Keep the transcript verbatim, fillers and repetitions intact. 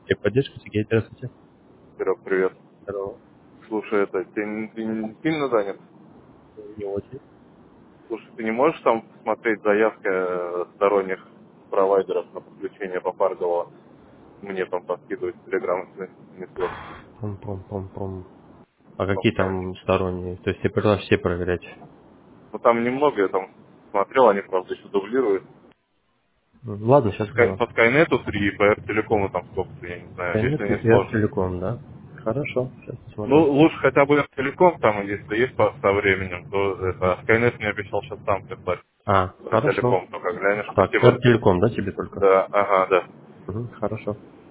Техподдержка, Сергей, здравствуйте. Серег, привет. Здорово. Слушай, это, ты, не- ты не сильно занят? Не очень. Слушай, ты не можешь там смотреть заявки э, сторонних провайдеров на подключение по Паргово? Мне там подкидывать в Телеграм, если не сложно. Пум-пум-пум-пум. А Ну, какие там, там сторонние? То есть ты предлагаешь все проверять? ну, там немного, я там смотрел, они, правда, еще дублируют. М, Ладно, По, сейчас Sky- гляну. по Скайнету три, по Эр-Телекому там сколько-то, я не знаю, Нет, если и не сложно. Телеком, да? Хорошо, сейчас Ну, посмотрю. лучше хотя бы Эр-Телеком там, если есть по- со временем, то это, а Скайнет мне обещал сейчас сам прислать. А, хорошо. Эр-Телеком только глянешь. Так, Спасибо. Телеком, да, тебе только? Да, ага, да. Мгм, хорошо.